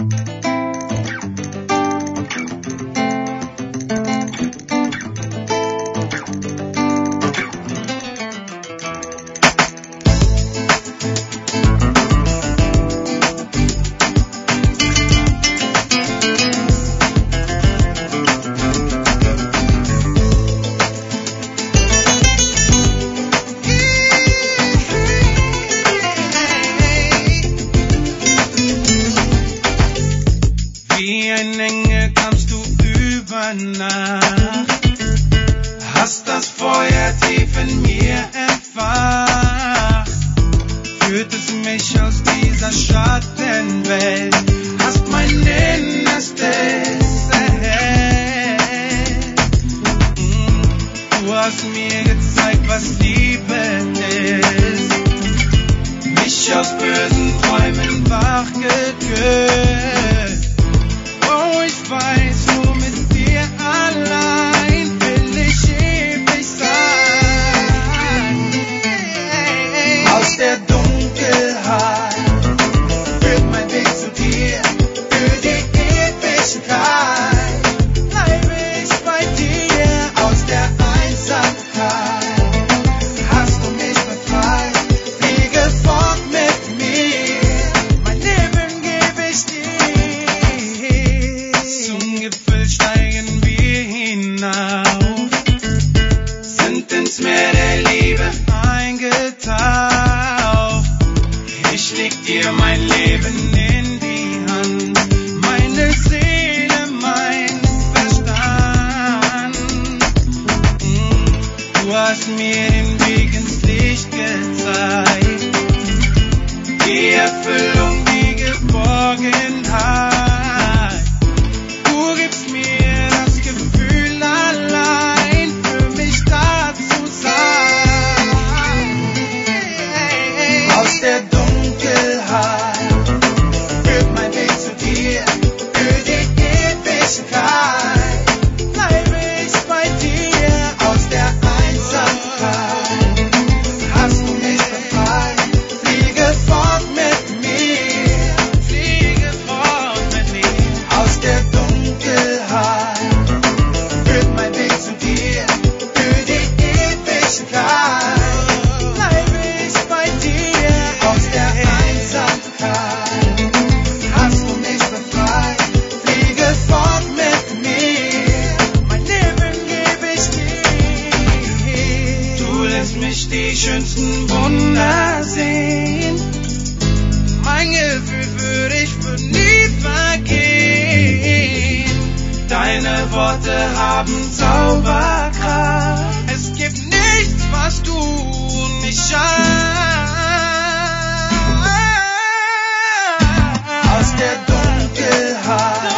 Wie ein Engel kamst du über Nacht, hast das Feuer tief in mir entfacht, führtest mich aus dieser Schattenwelt, hast mein Innerstes erhellt. Du hast mir gezeigt, was Liebe ist, mich aus bösen Träumen wachgeküsst. Ich weiß, nur mit dir allein will ich ewig sein. Aus der Dunkelheit führt mein Weg zu dir, für die Ewigkeit bleibe ich bei dir. Aus der Einsamkeit hast du mich befreit, fliege fort mit mir, mein Leben gebe ich dir. Gipfel steigen wir hinauf, sind ins Meer der Liebe eingetaucht. Ich leg dir mein Leben in die Hand, meine Seele, mein Verstand. Du hast mir den Weg ins Licht gezeigt, die Erfüllung, die Geborgenheit. Aus der Dunkelheit führt mein Weg zu dir, für die Ewigkeit bleibe ich bei dir. Aus der Einsamkeit hast du mich befreit, fliege fort mit mir, fliege fort mit mir. Aus der Dunkelheit führt mein Weg zu dir, für die Ewigkeit. Die schönsten Wunder sehen, mein Gefühl für dich wird nie vergehen. Deine Worte haben Zauberkraft, es gibt nichts, was du nicht schaffst. Aus der Dunkelheit